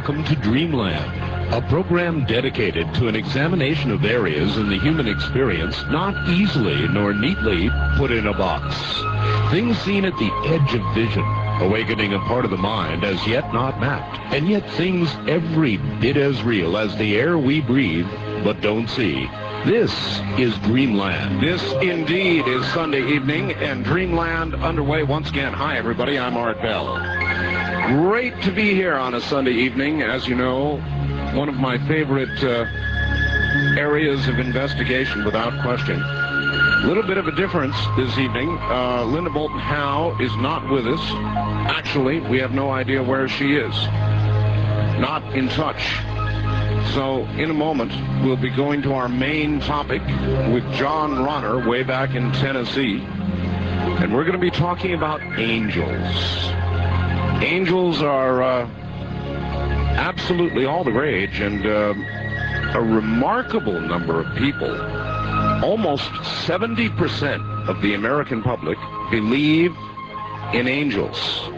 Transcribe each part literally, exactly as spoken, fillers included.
welcome to Dreamland, a program dedicated to an examination of areas in the human experience not easily nor neatly put in a box. Things seen at the edge of vision, awakening a part of the mind as yet not mapped, and yet things every bit as real as the air we breathe but don't see. This is Dreamland. This indeed is Sunday evening, and Dreamland underway once again. Hi, everybody. I'm Art Bell. Great to be here on a Sunday evening. As you know, one of my favorite uh, areas of investigation, without question. A little bit of a difference this evening. Uh, Linda Bolton Howe is not with us. Actually, we have no idea where she is. Not in touch. So, in a moment, we'll be going to our main topic with John Ronner, way back in Tennessee. And we're going to be talking about angels. Angels are uh, absolutely all the rage, and uh, a remarkable number of people, almost seventy percent of the American public, believe in angels.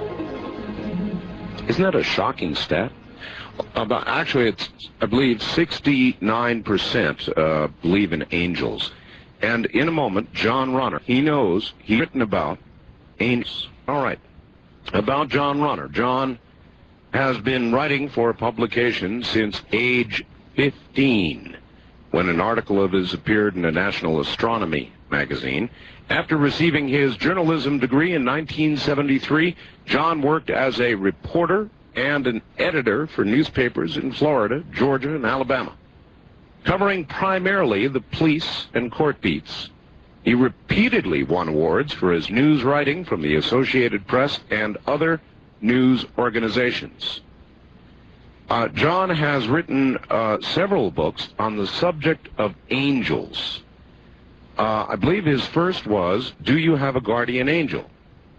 Isn't that a shocking stat? About, actually, it's, I believe, sixty-nine percent uh, believe in angels. And in a moment, John Ronner, he knows, he's written about angels. All right. About John Ronner. John has been writing for publication since age fifteen, when an article of his appeared in a National Astronomy magazine. After receiving his journalism degree in nineteen seventy-three, John worked as a reporter and an editor for newspapers in Florida, Georgia, and Alabama, covering primarily the police and court beats. He repeatedly won awards for his news writing from the Associated Press and other news organizations. Uh, John has written uh, several books on the subject of angels. Uh, I believe his first was, Do You Have a Guardian Angel?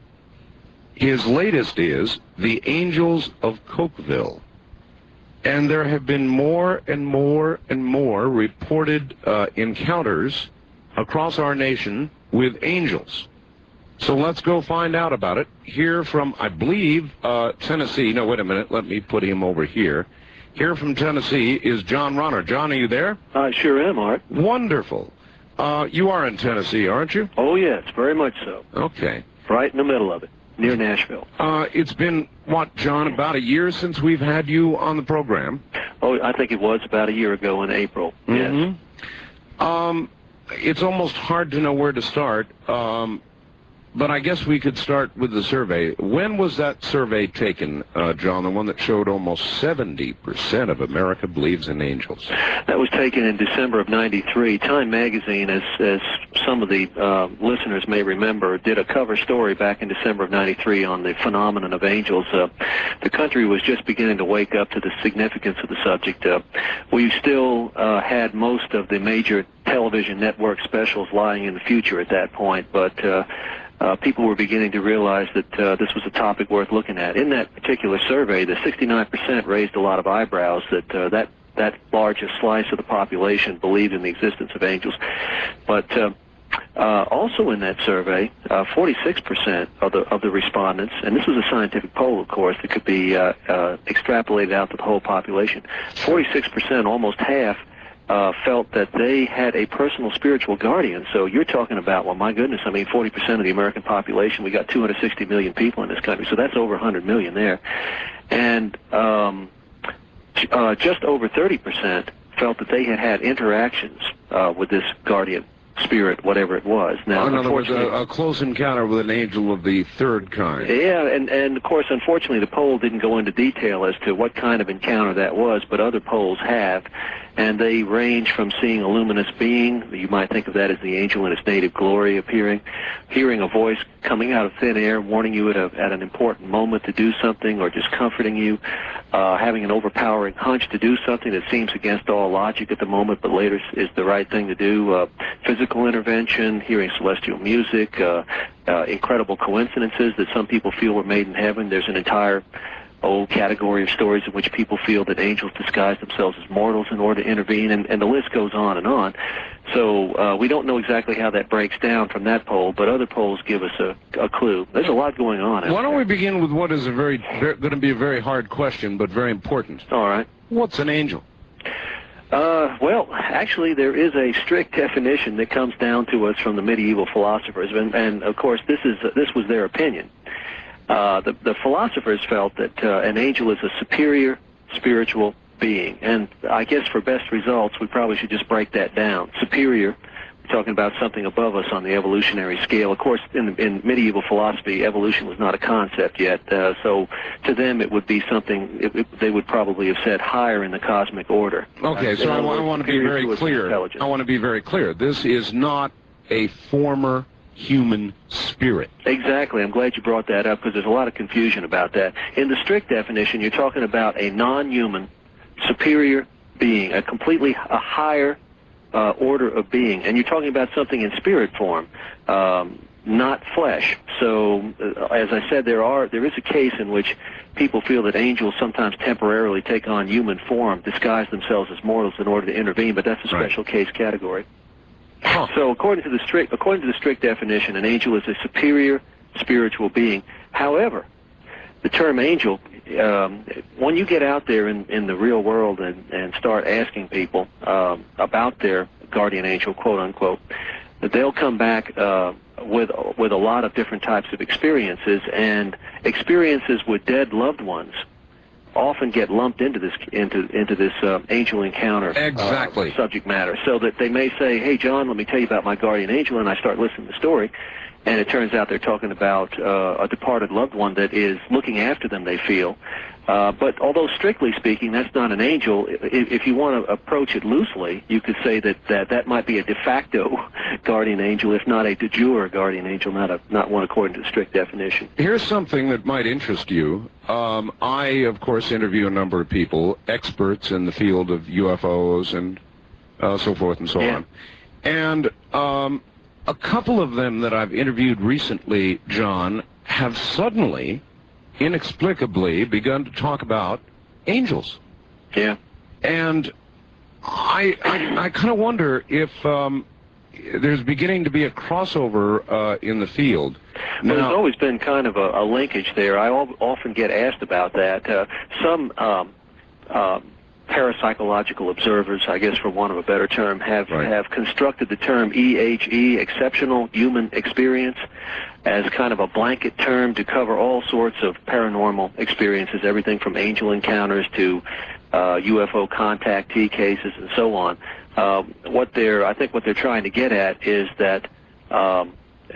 His latest is The Angels of Cokeville. And there have been more and more and more reported uh, encounters across our nation with angels. So let's go find out about it. Here from, I believe, uh, Tennessee. No, wait a minute. Let me put him over here. Here from Tennessee is John Ronner. John, are you there? I sure am, Art. Wonderful. Uh, you are in Tennessee, aren't you? Oh, yes, very much so. Okay. Right in the middle of it, near Nashville. Uh, it's been, what, John, about a year since we've had you on the program? Oh, I think it was about a year ago in April, mm-hmm. yes. Um, it's almost hard to know where to start, um, but I guess we could start with the survey. When was that survey taken, uh, John, the one that showed almost seventy percent of America believes in angels? That was taken in December of ninety-three. Time magazine, as, as some of the uh, listeners may remember, did a cover story back in December of ninety-three on the phenomenon of angels. Uh, the country was just beginning to wake up to the significance of the subject. Uh, we still uh, had most of the major television network specials lying in the future at that point, but uh, Uh, people were beginning to realize that uh, this was a topic worth looking at. In that particular survey, the sixty-nine percent raised a lot of eyebrows that uh, that that largest slice of the population believed in the existence of angels. But uh, uh, also in that survey, uh, forty-six percent of the of the respondents, and this was a scientific poll, of course, that could be uh, uh, extrapolated out to the whole population. forty-six percent, almost half, Uh, felt that they had a personal spiritual guardian. So you're talking about, well, my goodness, I mean, forty percent of the American population, we got two hundred sixty million people in this country, so that's over one hundred million there. And um, uh, just over thirty percent felt that they had had interactions uh, with this guardian spirit, whatever it was. Now, in other words, a, a close encounter with an angel of the third kind. Yeah, and, and of course, unfortunately, the poll didn't go into detail as to what kind of encounter that was, but other polls have, and they range from seeing a luminous being, you might think of that as the angel in its native glory appearing, hearing a voice coming out of thin air, warning you at, a, at an important moment to do something, or just comforting you, uh, having an overpowering hunch to do something that seems against all logic at the moment, but later is the right thing to do, uh, physical intervention, hearing celestial music, uh, uh, incredible coincidences that some people feel were made in heaven. There's an entire old category of stories in which people feel that angels disguise themselves as mortals in order to intervene, and, and the list goes on and on. So uh, we don't know exactly how that breaks down from that poll, but other polls give us a, a clue. There's a lot going on. Why don't we begin with what is a very, very going to be a very hard question, but very important. All right. What's an angel? Uh, well, actually, there is a strict definition that comes down to us from the medieval philosophers, and, and of course, this is this was their opinion. Uh, the, the philosophers felt that uh, an angel is a superior spiritual being, and I guess for best results, we probably should just break that down. Superior, we're talking about something above us on the evolutionary scale. Of course, in, in medieval philosophy, evolution was not a concept yet, uh, so to them it would be something, it, it, they would probably have said higher in the cosmic order. Okay, uh, so I, I want to be very clear. I want to be very clear. This is not a former human spirit. Exactly. I'm glad you brought that up because there's a lot of confusion about that. In the strict definition, you're talking about a non-human superior being, a completely a higher uh, order of being, and you're talking about something in spirit form, um, not flesh. So, uh, as I said, there are there is a case in which people feel that angels sometimes temporarily take on human form, disguise themselves as mortals in order to intervene, but that's a special right. case category. Huh. So according to the strict according to the strict definition, an angel is a superior spiritual being. However, the term angel, um, when you get out there in, in the real world and, and start asking people um, about their guardian angel, quote unquote, that they'll come back uh, with with a lot of different types of experiences, and experiences with dead loved ones often get lumped into this into into this uh, angel encounter exactly. uh, subject matter, so that they may say, "Hey, John, let me tell you about my guardian angel," and I start listening to the story, and it turns out they're talking about uh, a departed loved one that is looking after them, they feel. Uh, but although strictly speaking, that's not an angel, if, if you want to approach it loosely, you could say that, that that might be a de facto guardian angel, if not a de jure guardian angel, not a not one according to the strict definition. Here's something that might interest you. Um, I, of course, interview a number of people, experts in the field of U F Os and uh, so forth and so yeah. on. And um, a couple of them that I've interviewed recently, John, have suddenly, inexplicably, begun to talk about angels. Yeah. And I, I, I kind of wonder if um, there's beginning to be a crossover uh, in the field. Well, now, there's always been kind of a, a linkage there. I al often get asked about that. Uh, some um, uh, parapsychological observers, I guess for want of a better term, have, right. have constructed the term E H E, exceptional human experience, as kind of a blanket term to cover all sorts of paranormal experiences, everything from angel encounters to uh, U F O contactee cases and so on. Uh, what they're, I think what they're trying to get at is that um,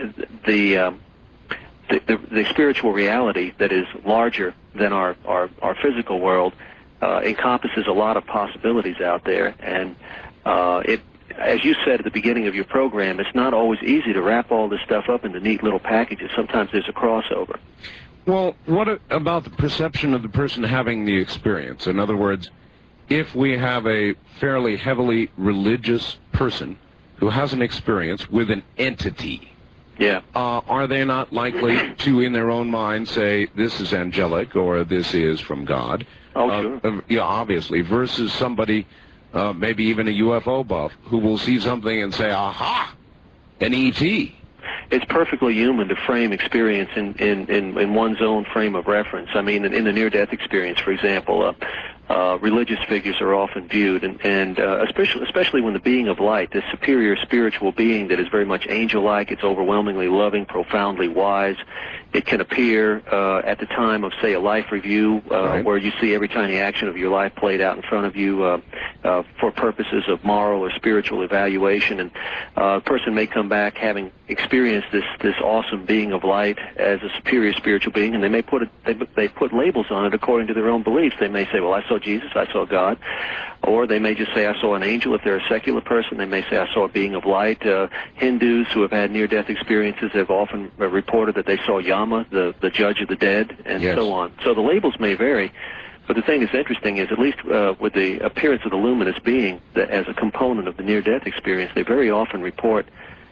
the, um, the, the the spiritual reality that is larger than our, our, our physical world uh, encompasses a lot of possibilities out there, and uh, it as you said at the beginning of your program, it's not always easy to wrap all this stuff up into neat little packages. Sometimes there's a crossover. Well, what about the perception of the person having the experience? In other words, if we have a fairly heavily religious person who has an experience with an entity, yeah, uh, are they not likely to, in their own mind, say, this is angelic or this is from God? Oh, uh, sure. Uh, yeah, obviously, versus somebody... Uh, maybe even a U F O buff, who will see something and say, aha, an E T. It's perfectly human to frame experience in, in, in, in one's own frame of reference. I mean, in, in the near-death experience, for example, uh, uh, religious figures are often viewed, and, and uh, especially, especially when the being of light, this superior spiritual being that is very much angel-like, it's overwhelmingly loving, profoundly wise. It can appear uh, at the time of, say, a life review, uh, right. where you see every tiny action of your life played out in front of you uh, uh, for purposes of moral or spiritual evaluation. And uh, a person may come back having experienced this this awesome being of light as a superior spiritual being, and they may put it, they, they put labels on it according to their own beliefs. They may say, well, I saw Jesus, I saw God. Or they may just say, I saw an angel. If they're a secular person, they may say, I saw a being of light. Uh, Hindus who have had near-death experiences have often uh, reported that they saw Yama, the, the judge of the dead, and yes. so on. So the labels may vary. But the thing that's interesting is, at least uh, with the appearance of the luminous being that as a component of the near-death experience, they very often report,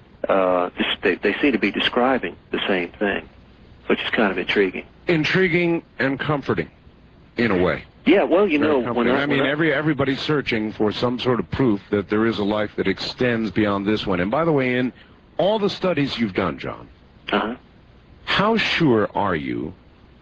uh, they, they seem to be describing the same thing, which is kind of intriguing. Intriguing and comforting. in a way. Yeah, well, you know, when I, I mean, when I, every everybody's searching for some sort of proof that there is a life that extends beyond this one. And by the way, in all the studies you've done, John, uh-huh. how sure are you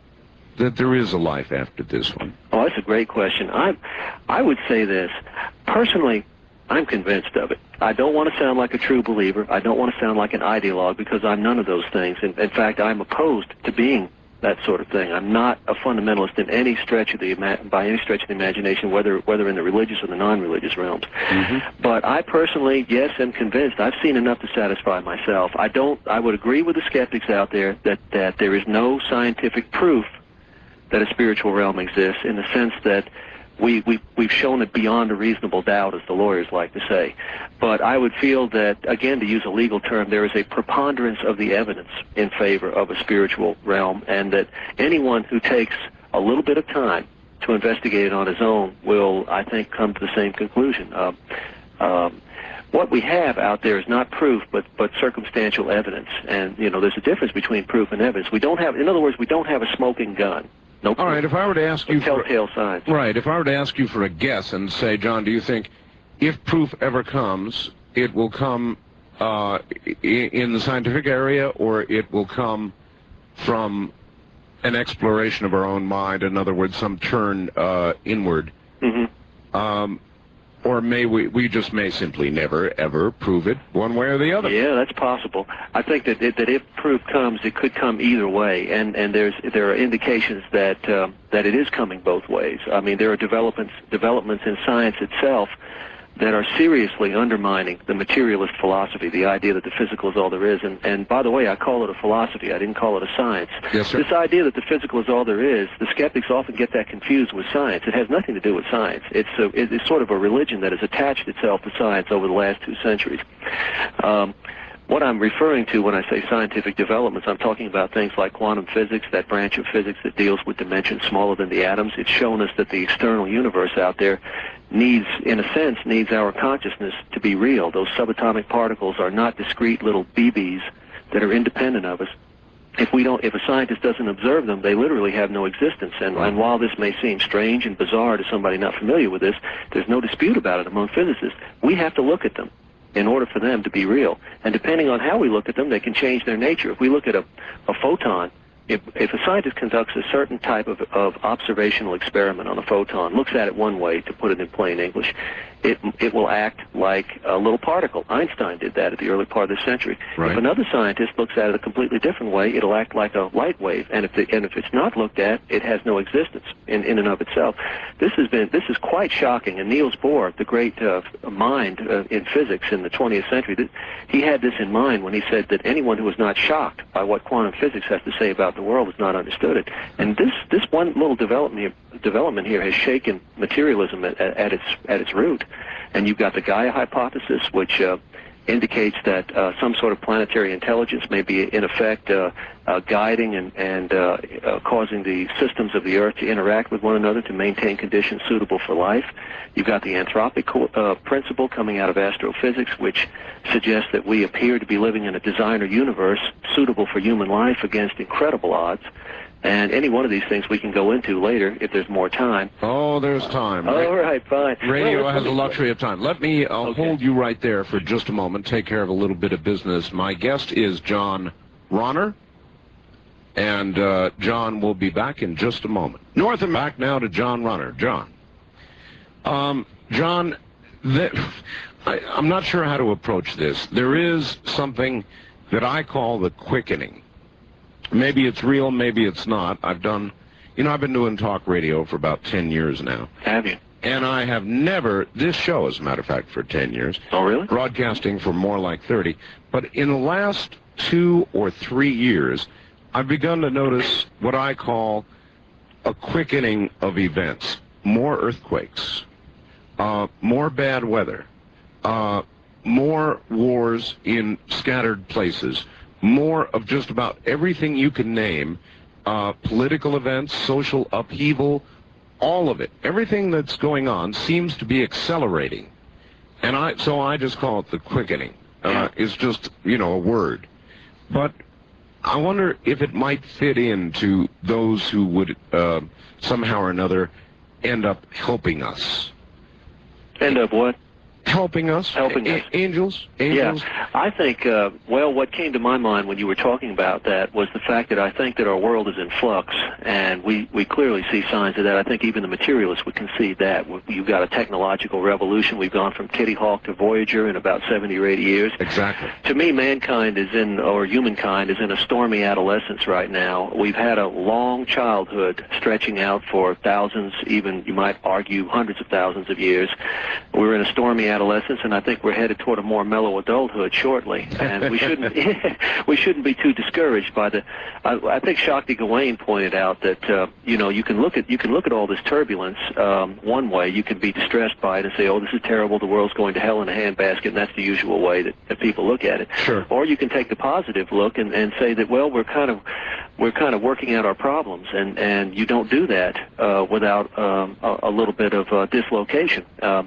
that there is a life after this one? Oh, that's a great question. I, I would say this. Personally, I'm convinced of it. I don't want to sound like a true believer. I don't want to sound like an ideologue, because I'm none of those things. In, in fact, I'm opposed to being that sort of thing. I'm not a fundamentalist in any stretch of the by any stretch of the imagination, whether whether in the religious or the non-religious realms. Mm-hmm. But I personally, yes, am convinced. I've seen enough to satisfy myself. I don't. I would agree with the skeptics out there that that there is no scientific proof that a spiritual realm exists, in the sense that we, we, we've shown it beyond a reasonable doubt, as the lawyers like to say. But I would feel that, again, to use a legal term, there is a preponderance of the evidence in favor of a spiritual realm, and that anyone who takes a little bit of time to investigate it on his own will, I think, come to the same conclusion. Uh, um, what we have out there is not proof, but, but circumstantial evidence. And, you know, there's a difference between proof and evidence. We don't have, in other words, we don't have a smoking gun. No All right, if I were to ask you for telltale signs. Right, if I were to ask you for a guess and say, John, do you think if proof ever comes, it will come uh, in the scientific area, or it will come from an exploration of our own mind, in other words, some turn uh, inward? Mm-hmm. Um, or may we, we just may simply never, ever prove it one way or the other. Yeah, that's possible. I think that, it, that if proof comes, it could come either way, and, and there's, there are indications that, uh, that it is coming both ways. I mean, there are developments, developments in science itself that are seriously undermining the materialist philosophy, the idea that the physical is all there is. And, and by the way, I call it a philosophy. I didn't call it a science. Yes, sir. This idea that the physical is all there is, the skeptics often get that confused with science. It has nothing to do with science. It's, a, it's sort of a religion that has attached itself to science over the last two centuries. Um, What I'm referring to when I say scientific developments, I'm talking about things like quantum physics, that branch of physics that deals with dimensions smaller than the atoms. It's shown us that the external universe out there needs, in a sense, needs our consciousness to be real. Those subatomic particles are not discrete little B Bs that are independent of us. If we don't, if a scientist doesn't observe them, they literally have no existence. And, and while this may seem strange and bizarre to somebody not familiar with this, there's no dispute about it among physicists. We have to look at them in order for them to be real. And depending on how we look at them, they can change their nature. If we look at a, a photon, if, if a scientist conducts a certain type of, of observational experiment on a photon, looks at it one way, to put it in plain English, it, it will act like a little particle. Einstein did that at the early part of the century. Right. If another scientist looks at it a completely different way, it'll act like a light wave. And if, the, and if it's not looked at, it has no existence in, in and of itself. This has been, this is quite shocking. And Niels Bohr, the great uh, mind uh, in physics in the twentieth century, th he had this in mind when he said that anyone who was not shocked by what quantum physics has to say about the world has not understood it. And this, this one little development, development here has shaken materialism at, at, its, at its root. And you've got the Gaia hypothesis, which uh, indicates that uh, some sort of planetary intelligence may be, in effect, uh, uh, guiding and, and uh, uh, causing the systems of the Earth to interact with one another to maintain conditions suitable for life. You've got the anthropic uh, principle coming out of astrophysics, which suggests that we appear to be living in a designer universe suitable for human life against incredible odds. And any one of these things we can go into later if there's more time. Oh, there's time. All right, fine. Radio well, has a luxury of time. Let me uh, okay. hold you right there for just a moment, take care of a little bit of business. My guest is John Ronner, and uh, John will be back in just a moment. North and back now to John Ronner. John. Um, John, the, I, I'm not sure how to approach this. There is something that I call the quickening. Maybe it's real, maybe it's not. I've done, you know, I've been doing talk radio for about ten years now. Have you? And I have never, this show, as a matter of fact, for ten years. Oh, really? Broadcasting for more like thirty. But in the last two or three years, I've begun to notice what I call a quickening of events. More earthquakes, uh, more bad weather, uh, more wars in scattered places, more of just about everything you can name, uh, political events, social upheaval, all of it. Everything that's going on seems to be accelerating. And I, so I just call it the quickening. Uh, it's just, you know, a word. But I wonder if it might fit into those who would uh, somehow or another end up helping us. End up what? Helping us? Helping A- us. Angels? Angels? Yeah, I think, uh, well, what came to my mind when you were talking about that was the fact that I think that our world is in flux, and we, we clearly see signs of that. I think even the materialists would concede that. You've got a technological revolution. We've gone from Kitty Hawk to Voyager in about seventy or eighty years. Exactly. To me, mankind is in, or humankind is in a stormy adolescence right now. We've had a long childhood stretching out for thousands, even you might argue hundreds of thousands of years. We're in a stormy adolescence. adolescence, and I think we're headed toward a more mellow adulthood shortly. And we shouldn't we shouldn't be too discouraged by the. I, I think Shakti Gawain pointed out that uh, you know you can look at you can look at all this turbulence um, one way. You can be distressed by it and say, oh, this is terrible. The world's going to hell in a handbasket, and that's the usual way that, that people look at it. Sure. Or you can take the positive look and, and say that, well, we're kind of we're kind of working out our problems, and and you don't do that uh, without um, a, a little bit of uh, dislocation. Uh,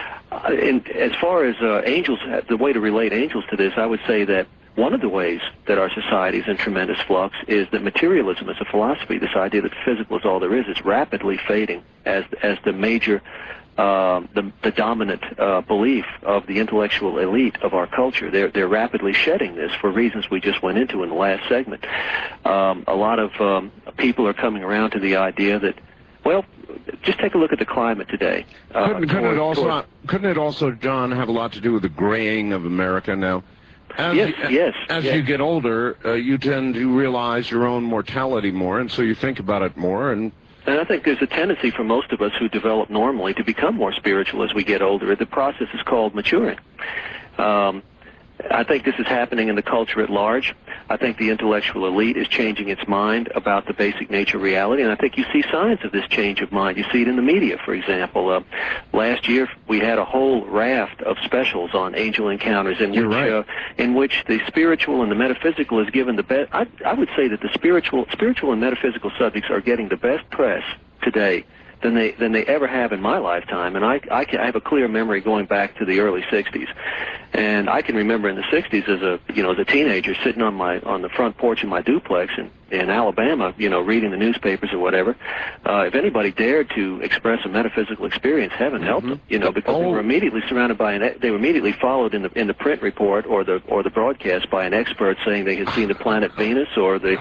And as far as uh, angels, the way to relate angels to this, I would say that one of the ways that our society is in tremendous flux is that materialism as a philosophy, this idea that physical is all there is, is rapidly fading as as the major, uh, the, the dominant uh, belief of the intellectual elite of our culture. They're, they're rapidly shedding this for reasons we just went into in the last segment. Um, a lot of um, people are coming around to the idea that, well, just take a look at the climate today. Uh, couldn't, couldn't, toward, it also, toward, couldn't it also, John, have a lot to do with the graying of America now? As yes, you, yes. As yes. you get older, uh, you tend to realize your own mortality more, and so you think about it more. And And I think there's a tendency for most of us who develop normally to become more spiritual as we get older. The process is called maturing. Um, I think this is happening in the culture at large. I think the intellectual elite is changing its mind about the basic nature of reality, and I think you see signs of this change of mind. You see it in the media, for example. Uh, last year, we had a whole raft of specials on angel encounters in You're which right. uh, in which the spiritual and the metaphysical is given the best. I, I would say that the spiritual, spiritual and metaphysical subjects are getting the best press today than they than they ever have in my lifetime. And I I, can, I have a clear memory going back to the early sixties, and I can remember in the sixties as a you know as a teenager sitting on my on the front porch of my duplex in in Alabama, you know, reading the newspapers or whatever. Uh, if anybody dared to express a metaphysical experience, heaven help them, you know, because Oh. they were immediately surrounded by an they were immediately followed in the in the print report or the or the broadcast by an expert saying they had seen the planet Venus or the.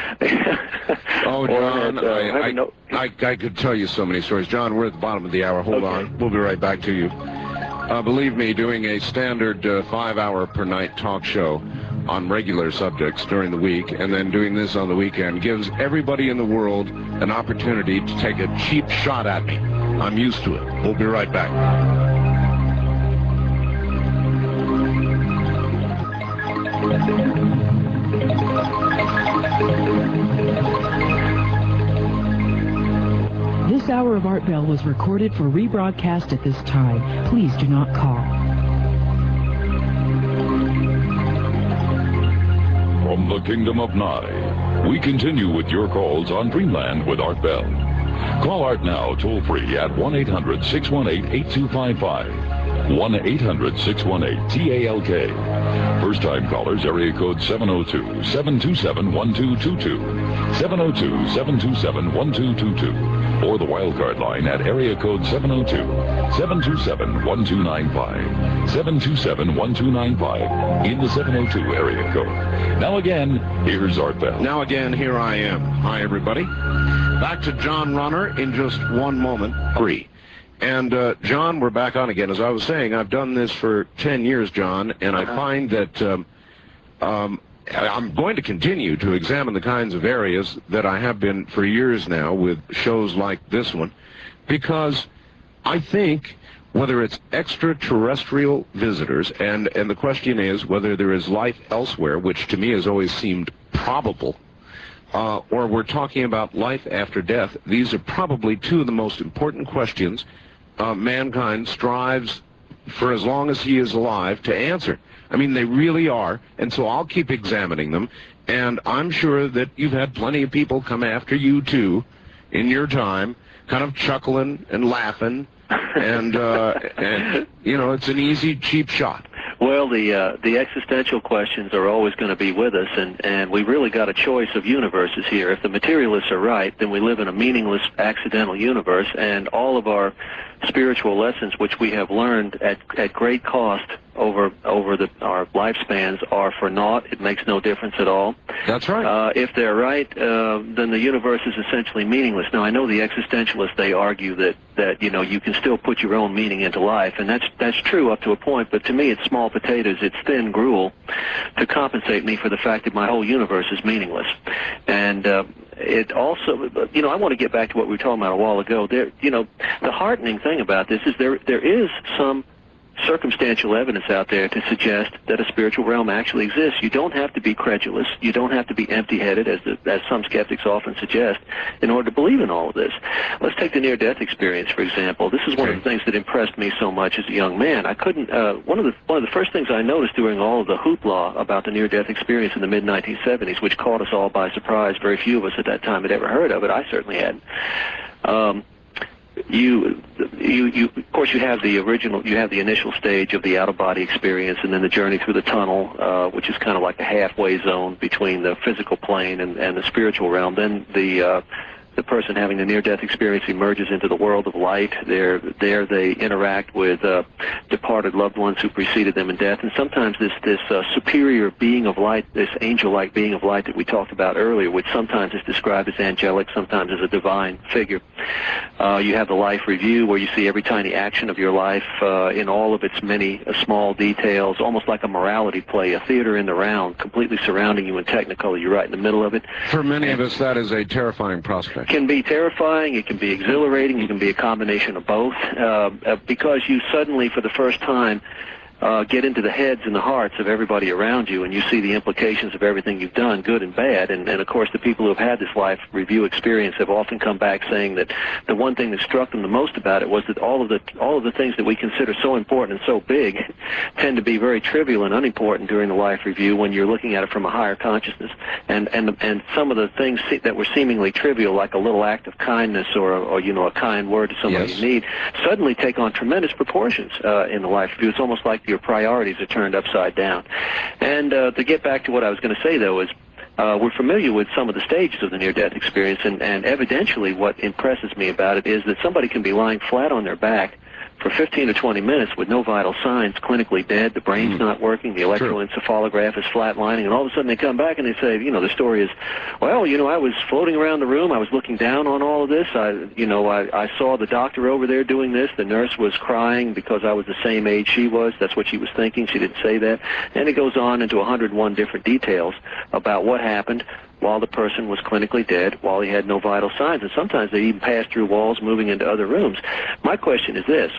Oh, or John, had, uh, I, never I, know- I, I could tell you so many stories. John, we're at the bottom of the hour. Hold Okay. on. We'll be right back to you. Uh, believe me, doing a standard uh, five-hour per night talk show on regular subjects during the week and then doing this on the weekend gives everybody in the world an opportunity to take a cheap shot at me. I'm used to it. We'll be right back. This hour of Art Bell was recorded for rebroadcast at this time. Please do not call. From the Kingdom of Nye, we continue with your calls on Dreamland with Art Bell. Call Art now toll-free at one eight hundred, six one eight, eight two five five. one eight hundred, six one eight, T A L K. First-time callers, area code seven oh two, seven two seven, one two two two. seven oh two, seven two seven, one two two two. Or the wildcard line at area code seven oh two, seven two seven, one two nine five. seven two seven, one two nine five in the seven oh two area code. Now again, here's Art Bell. Now again, here I am. Hi, everybody. Back to John Runner in just one moment. Three. And, uh, John, we're back on again. As I was saying, I've done this for ten years, John, and I find that um, um, I'm going to continue to examine the kinds of areas that I have been for years now with shows like this one, because I think whether it's extraterrestrial visitors, and, and the question is whether there is life elsewhere, which to me has always seemed probable, uh, or we're talking about life after death, these are probably two of the most important questions uh, mankind strives for as long as he is alive to answer. I mean, they really are, and so I'll keep examining them, and I'm sure that you've had plenty of people come after you, too, in your time, kind of chuckling and laughing, and, uh, and you know, it's an easy, cheap shot. Well, the uh, the existential questions are always going to be with us, and, and we really got a choice of universes here. If the materialists are right, then we live in a meaningless, accidental universe, and all of our spiritual lessons, which we have learned at, at great cost over over the, our lifespans, are for naught. It makes no difference at all. That's right. Uh, if they're right, uh, then the universe is essentially meaningless. Now, I know the existentialists, they argue that, that you know, you can still put your own meaning into life, and that's that's true up to a point, but to me it's small potatoes, it's thin gruel to compensate me for the fact that my whole universe is meaningless. And uh, it also, you know, I want to get back to what we were talking about a while ago. There, you know, the heartening thing about this is there there is some circumstantial evidence out there to suggest that a spiritual realm actually exists. You don't have to be credulous. You don't have to be empty-headed, as, the, as some skeptics often suggest, in order to believe in all of this. Let's take the near-death experience, for example. This is one okay. of the things that impressed me so much as a young man. I couldn't, uh, one of the one of the first things I noticed during all of the hoopla about the near-death experience in the mid nineteen seventies, which caught us all by surprise, very few of us at that time had ever heard of it. I certainly hadn't. Um, You, you, you, of course, you have the original, you have the initial stage of the out-of-body experience, and then the journey through the tunnel, uh, which is kind of like a halfway zone between the physical plane and, and the spiritual realm. Then the uh, the person having the near-death experience emerges into the world of light. There, there they interact with uh, departed loved ones who preceded them in death, and sometimes this this uh, superior being of light, this angel-like being of light that we talked about earlier, which sometimes is described as angelic, sometimes as a divine figure. Uh, you have the life review, where you see every tiny action of your life uh, in all of its many uh, small details, almost like a morality play, a theater in the round, completely surrounding you in Technicolor. You're right in the middle of it. For many of us, that is a terrifying prospect. It can be terrifying, it can be exhilarating, it can be a combination of both, uh, uh, because you suddenly, for the first time, uh, get into the heads and the hearts of everybody around you, and you see the implications of everything you've done, good and bad. And, and of course, the people who have had this life review experience have often come back saying that the one thing that struck them the most about it was that all of the all of the things that we consider so important and so big tend to be very trivial and unimportant during the life review when you're looking at it from a higher consciousness. And and and some of the things that were seemingly trivial, like a little act of kindness or or you know a kind word to somebody yes. you need, suddenly take on tremendous proportions uh, in the life review. It's almost like your priorities are turned upside down. And uh, to get back to what I was going to say, though, is uh, we're familiar with some of the stages of the near-death experience, and, and evidentially what impresses me about it is that somebody can be lying flat on their back for fifteen to twenty minutes with no vital signs, clinically dead, the brain's mm. not working, the electroencephalograph is flatlining, and all of a sudden they come back and they say, you know, the story is, well, you know, I was floating around the room, I was looking down on all of this, I, you know, I, I saw the doctor over there doing this, the nurse was crying because I was the same age she was, that's what she was thinking, she didn't say that, and it goes on into one hundred one different details about what happened while the person was clinically dead, while he had no vital signs, and sometimes they even pass through walls moving into other rooms. My question is this.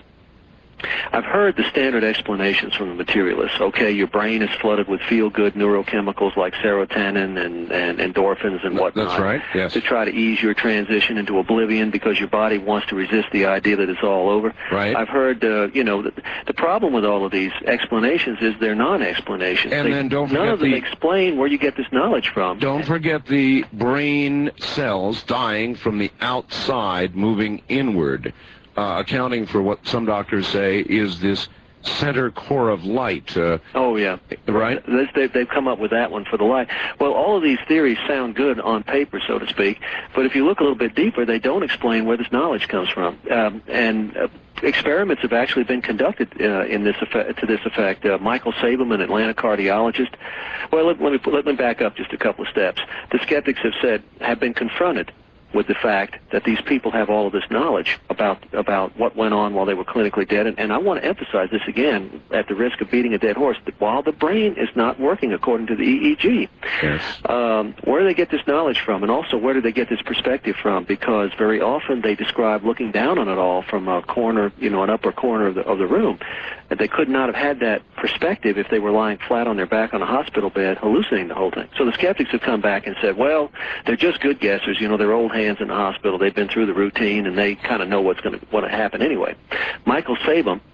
I've heard the standard explanations from the materialists. Okay, your brain is flooded with feel-good neurochemicals like serotonin and, and endorphins and whatnot. That's right, yes. To try to ease your transition into oblivion because your body wants to resist the idea that it's all over. Right. I've heard, uh, you know, the, the problem with all of these explanations is they're non-explanations. And they, then don't none forget of them the, explain where you get this knowledge from. Don't forget the brain cells dying from the outside, moving inward. Uh, accounting for what some doctors say is this center core of light. Uh, oh, yeah. Right? This, they, they've come up with that one for the light. Well, all of these theories sound good on paper, so to speak, but if you look a little bit deeper, they don't explain where this knowledge comes from. Um, and uh, experiments have actually been conducted uh, in this effect, to this effect. Uh, Michael Sabum, an Atlanta cardiologist, well, let, let, me, let me back up just a couple of steps. The skeptics have said, have been confronted with the fact that these people have all of this knowledge about about what went on while they were clinically dead. And, and I want to emphasize this again, at the risk of beating a dead horse, that while the brain is not working according to the E E G, yes. um, where do they get this knowledge from? And also, where do they get this perspective from? Because very often they describe looking down on it all from a corner, you know, an upper corner of the, of the room. And they could not have had that perspective if they were lying flat on their back on a hospital bed hallucinating the whole thing. So the skeptics have come back and said, well, they're just good guessers. You know, they're old hands in the hospital. They've been through the routine, and they kind of know what's going to what happen anyway. Michael Sabum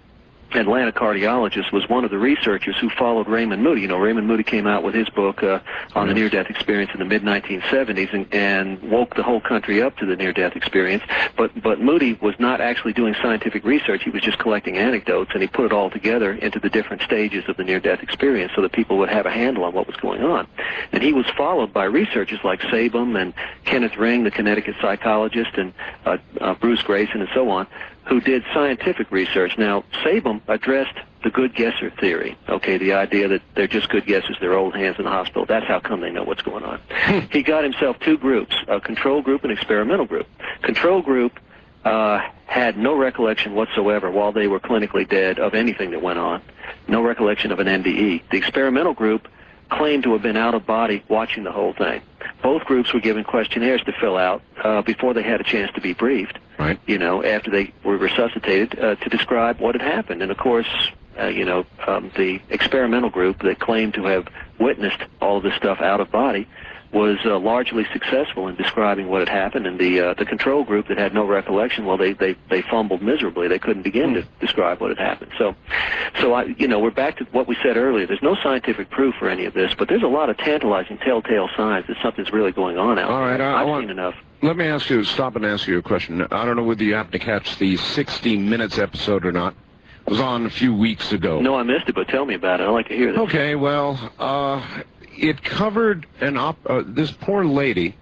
Atlanta cardiologist, was one of the researchers who followed Raymond Moody. You know, Raymond Moody came out with his book uh, on the near-death experience in the mid nineteen seventies and, and woke the whole country up to the near-death experience. But, but Moody was not actually doing scientific research. He was just collecting anecdotes, and he put it all together into the different stages of the near-death experience so that people would have a handle on what was going on. And he was followed by researchers like Sabum and Kenneth Ring, the Connecticut psychologist, and uh, uh, Bruce Grayson, and so on, who did scientific research. Now, Sabum addressed the good guesser theory, okay, the idea that they're just good guessers, they're old hands in the hospital. That's how come they know what's going on. He got himself two groups, a control group and experimental group. Control group uh, had no recollection whatsoever while they were clinically dead of anything that went on, no recollection of an N D E. The experimental group claimed to have been out of body watching the whole thing. Both groups were given questionnaires to fill out uh, before they had a chance to be briefed, right. you know, after they were resuscitated, uh, to describe what had happened. And, of course, uh, you know, um, the experimental group that claimed to have witnessed all of this stuff out of body was uh, largely successful in describing what had happened, and the uh, the control group that had no recollection, well, they, they, they fumbled miserably. They couldn't begin to describe what had happened. So, so I, you know, we're back to what we said earlier. There's no scientific proof for any of this, but there's a lot of tantalizing telltale signs that something's really going on out All there. right, I, I've I want, seen enough. Let me ask you, stop and ask you a question. I don't know whether you happened to catch the sixty minutes episode or not. It was on a few weeks ago. No, I missed it, but tell me about it. I'd like to hear this. Okay, well, uh, it covered an op uh, this poor lady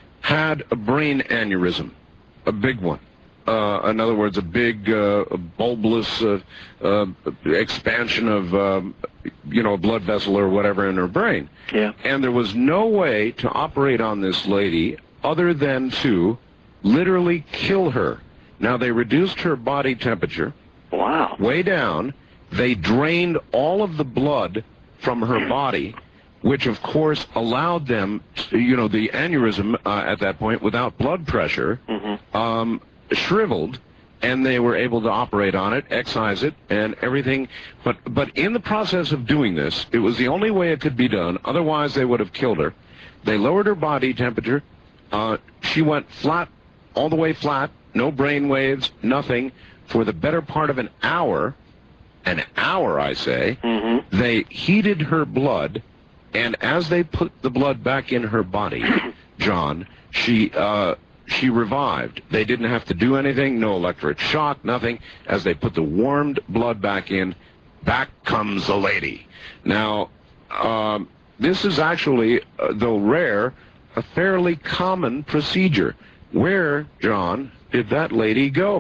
had a brain aneurysm, a big one. Uh, in other words, a big uh, bulbous uh, uh, expansion of, um, you know, a blood vessel or whatever in her brain. Yeah. And there was no way to operate on this lady other than to literally kill her. Now, they reduced her body temperature. Wow. Way down. They drained all of the blood from her body, which of course allowed them, to, you know, the aneurysm uh, at that point, without blood pressure, Mm-hmm. um, shriveled, and they were able to operate on it, excise it, and everything. But, but in the process of doing this, it was the only way it could be done. Otherwise, they would have killed her. They lowered her body temperature. Uh, she went flat, all the way flat, no brain waves, nothing, for the better part of an hour. An hour, I say. Mm-hmm. They heated her blood, and as they put the blood back in her body, John, she uh, she revived. They didn't have to do anything, no electric shock, nothing. As they put the warmed blood back in, back comes the lady. Now, um, this is actually, uh, though rare, a fairly common procedure. Where, John, did that lady go?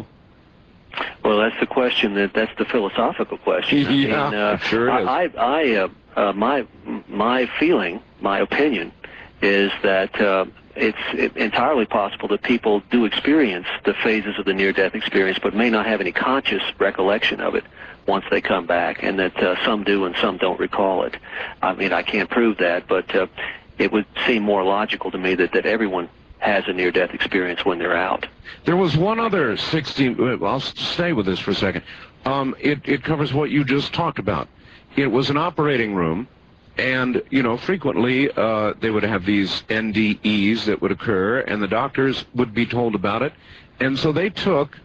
Well, that's the question. That that's the philosophical question. I Yeah, mean, uh, sure it is. I, I, I uh, uh, my my feeling, my opinion, is that uh, it's entirely possible that people do experience the phases of the near-death experience, but may not have any conscious recollection of it once they come back, and that uh, some do and some don't recall it. I mean, I can't prove that, but uh, it would seem more logical to me that that everyone has a near-death experience when they're out. There was one other sixteen, well, I'll stay with this for a second. Um, it, it covers what you just talked about. It was an operating room, and, you know, frequently uh, they would have these N D Es that would occur, and the doctors would be told about it. And so they took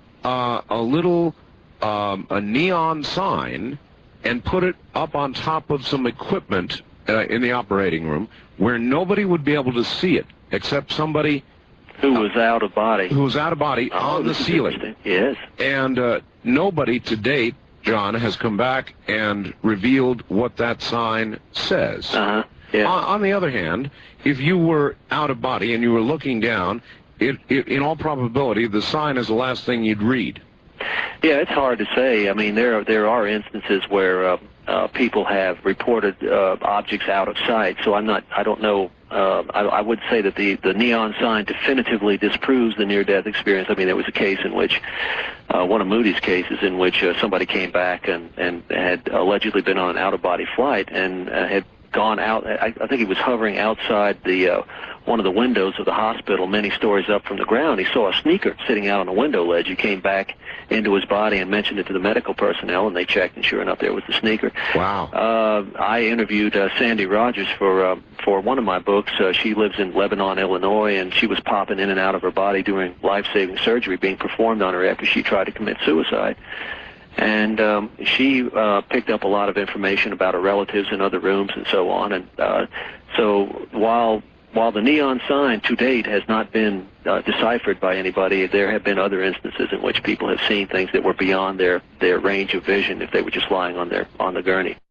uh, a little, um, a neon sign and put it up on top of some equipment uh, in the operating room where nobody would be able to see it, except somebody who was out of body. Who was out of body oh, on the ceiling. Yes. And uh, nobody to date, John, has come back and revealed what that sign says. Uh-huh. Yeah. On, on the other hand, if you were out of body and you were looking down, it, it, in all probability, the sign is the last thing you'd read. Yeah, it's hard to say. I mean, there are, there are instances where uh, uh, people have reported uh, objects out of sight. So I'm not. I don't know. Uh, I, I would say that the the neon sign definitively disproves the near-death experience. I mean, there was a case in which uh, one of Moody's cases in which uh, somebody came back and and had allegedly been on an out-of-body flight and uh, had gone out. I, I think he was hovering outside the uh, one of the windows of the hospital, many stories up from the ground. He saw a sneaker sitting out on a window ledge. He came back into his body and mentioned it to the medical personnel, and they checked, and sure enough, there was the sneaker. Wow. Uh, I interviewed uh, Sandy Rogers for uh, for one of my books. Uh, she lives in Lebanon, Illinois, and she was popping in and out of her body doing life-saving surgery being performed on her after she tried to commit suicide. And um, she uh, picked up a lot of information about her relatives in other rooms and so on. And uh, so while while the neon sign to date has not been uh, deciphered by anybody, there have been other instances in which people have seen things that were beyond their, their range of vision if they were just lying on their on the gurney.